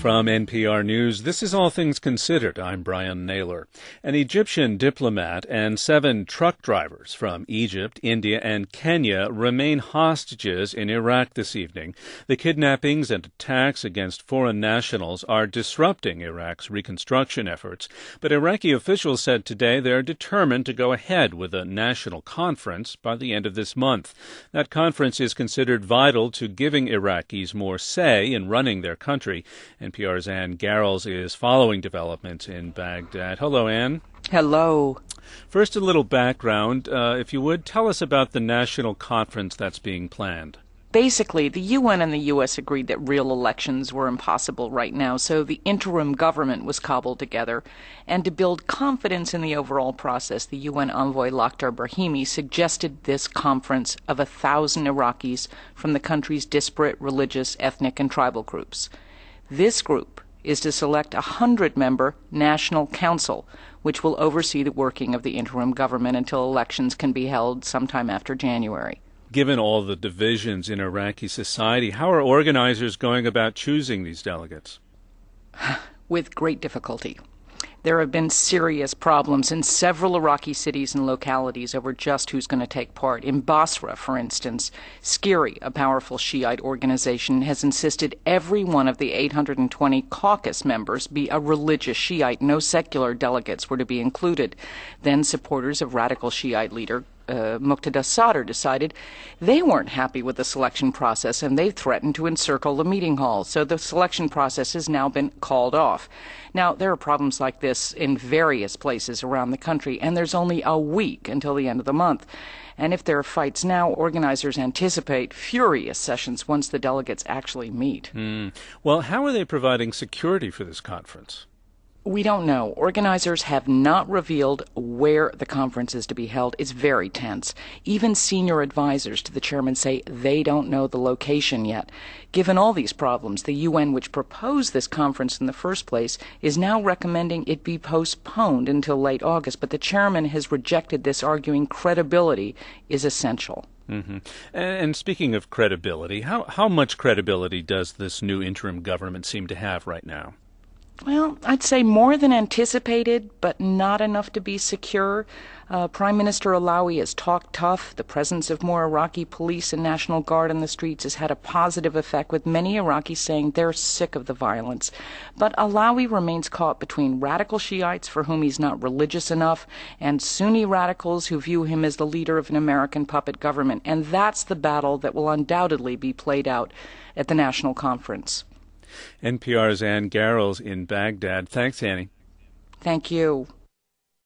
From NPR News, this is All Things Considered. I'm Brian Naylor. An Egyptian diplomat and 7 truck drivers from Egypt, India, and Kenya remain hostages in Iraq this evening. The kidnappings and attacks against foreign nationals are disrupting Iraq's reconstruction efforts. But Iraqi officials said today they're determined to go ahead with a national conference by the end of this month. That conference is considered vital to giving Iraqis more say in running their country. NPR's Ann Garrels is following developments in Baghdad. Hello, Ann. Hello. First, a little background. If you would, tell us about the national conference that's being planned. Basically, the UN and the U.S. agreed that real elections were impossible right now, so the interim government was cobbled together. And to build confidence in the overall process, the UN envoy Lakhdar Brahimi suggested this conference of 1,000 Iraqis from the country's disparate religious, ethnic, and tribal groups. This group is to select a 100-member National Council, which will oversee the working of the interim government until elections can be held sometime after January. Given all the divisions in Iraqi society, how are organizers going about choosing these delegates? With great difficulty. There have been serious problems in several Iraqi cities and localities over just who's going to take part. In Basra, for instance, Skiri, a powerful Shiite organization, has insisted every one of the 820 caucus members be a religious Shiite. No secular delegates were to be included. Then supporters of radical Shiite leader Muqtada Sadr decided they weren't happy with the selection process, and they threatened to encircle the meeting hall. So the selection process has now been called off. Now, there are problems like this in various places around the country, and there's only a week until the end of the month. And if there are fights now, organizers anticipate furious sessions once the delegates actually meet. Well, how are they providing security for this conference? We don't know. Organizers have not revealed where the conference is to be held. It's very tense. Even senior advisors to the chairman say they don't know the location yet. Given all these problems, the UN, which proposed this conference in the first place, is now recommending it be postponed until late August. But the chairman has rejected this, arguing credibility is essential. And speaking of credibility, how much credibility does this new interim government seem to have right now? Well, I'd say more than anticipated, but not enough to be secure. Prime Minister Alawi has talked tough. The presence of more Iraqi police and National Guard in the streets has had a positive effect, with many Iraqis saying they're sick of the violence. But Alawi remains caught between radical Shiites, for whom he's not religious enough, and Sunni radicals who view him as the leader of an American puppet government. And that's the battle that will undoubtedly be played out at the national conference. NPR's Ann Garrels in Baghdad. Thanks, Annie. Thank you.